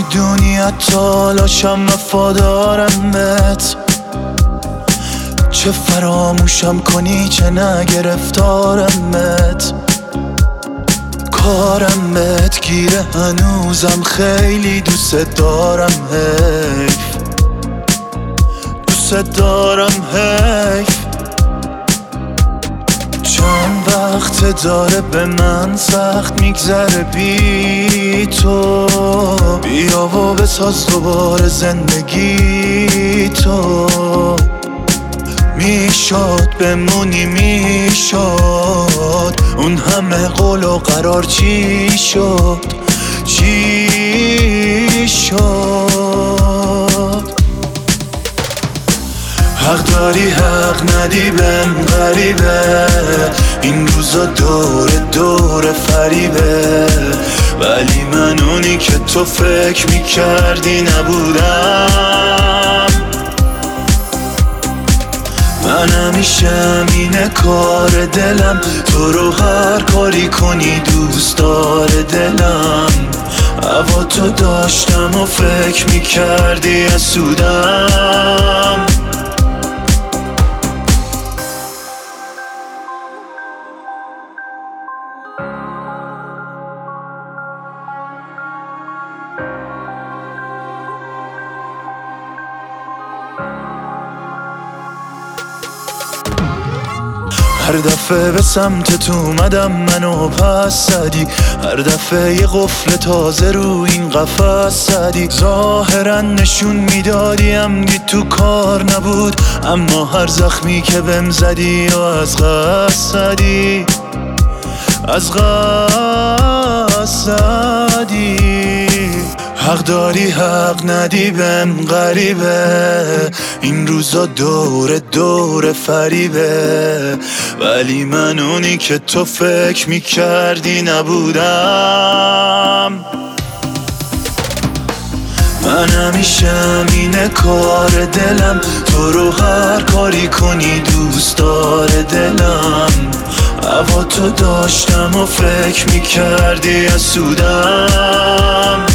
میدونی تالاشم وفادارم بهت، چه فراموشم کنی چه نگرفتارم بهت. کارم بهت گیره هنوزم خیلی دوست دارم حیف، دوست دارم حیف. چند وقت داره به من سخت میگذره بی تو، بیا و بساز دوباره زندگی تو. میشد بمونی میشد، اون همه قول و قرار چی شد چی شد؟ حق داری حق ندی بهم غریبه، این روزا دور فریبه، ولی من اونی که تو فکر میکردی نبودم. من همیشه اینه کار دلم، تو رو هر کاری کنی دوست داره دلم. هوا تو داشتم و فکر میکردی اسودم. هر دفعه به سمتت اومدم منو پس زدی، هر دفعه یه قفل تازه رو این قفس زدی. ظاهرا نشون میدادی عمدی تو کار نبود، اما هر زخمی که بهم زدی و از قصد زدی، از قصد زدی. حق داری حق ندی بهم غریبه، این روزا دور فریبه، ولی من اونی که تو فکر میکردی نبودم. من همیشه اینه کار دلم، تو رو هر کاری کنی دوست داره دلم. هوا تو داشتم و فکر میکردی اسودم.